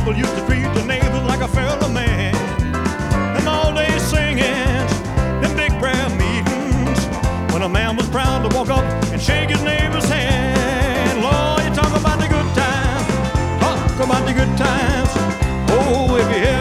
people used to treat their neighbors like a fellow man. Them all day singing, them big prayer meetings, when a man was proud to walk up and shake his neighbor's hand. Lord, you talk about the good times, talk about the good times. Oh, if you hear